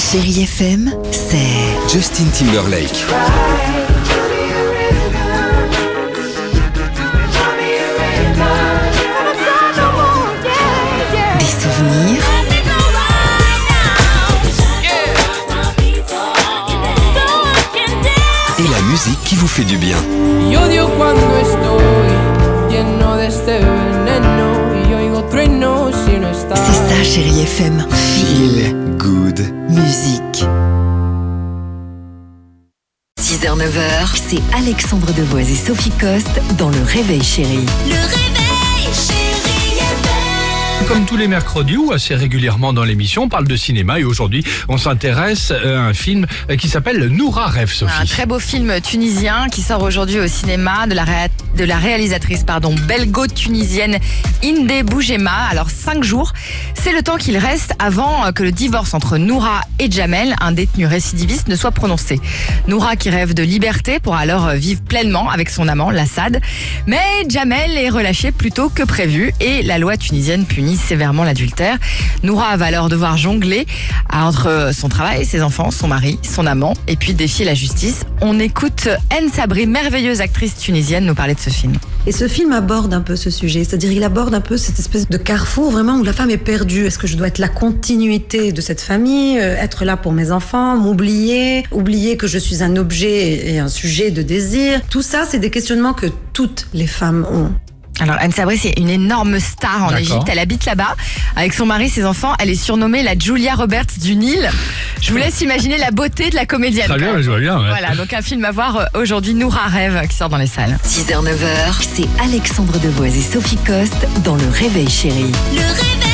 Chérie FM, c'est Justin Timberlake. des souvenirs, Et la musique qui vous fait du bien. Y odio cuando estoy lleno de este veneno y oigo truenos si no estás. c'est ça Chérie FM. Feel Good. musique. 6h-9h, c'est Alexandre Devoise et Sophie Coste dans Le Réveil Chérie. Le réveil, chérie FM. Comme tous les mercredis ou assez régulièrement dans l'émission, on parle de cinéma et aujourd'hui on s'intéresse à un film qui s'appelle Noura Rêve, Sophie. Un très beau film tunisien qui sort aujourd'hui au cinéma de la réalisatrice belgo-tunisienne Inde Boujema. Alors 5 jours, c'est le temps qu'il reste avant que le divorce entre Noura et Jamel, un détenu récidiviste, ne soit prononcé. Noura qui rêve de liberté pour alors vivre pleinement avec son amant, Lassad. Mais Jamel est relâché plus tôt que prévu et la loi tunisienne punit sévèrement l'adultère. Noura va alors devoir jongler entre son travail, ses enfants, son mari, son amant et puis défier la justice. On écoute Anne Sabri, merveilleuse actrice tunisienne, nous parler de ce film. Et ce film aborde un peu ce sujet, c'est-à-dire il aborde un peu cette espèce de carrefour vraiment où la femme est perdue. Est-ce que je dois être la continuité de cette famille, être là pour mes enfants, m'oublier, oublier que je suis un objet et un sujet de désir? Tout ça, c'est des questionnements que toutes les femmes ont. Alors Anne Sabri, c'est une énorme star en D'accord. Égypte. Elle habite là-bas avec son mari, ses enfants. Elle est surnommée la Julia Roberts du Nil. Je vous laisse imaginer la beauté de la comédienne. Très bien, je vois bien. Ouais. Voilà, donc un film à voir aujourd'hui, Noura Rêve, qui sort dans les salles. 6h-9h, c'est Alexandre Devoise et Sophie Coste dans Le Réveil Chérie. Le réveil.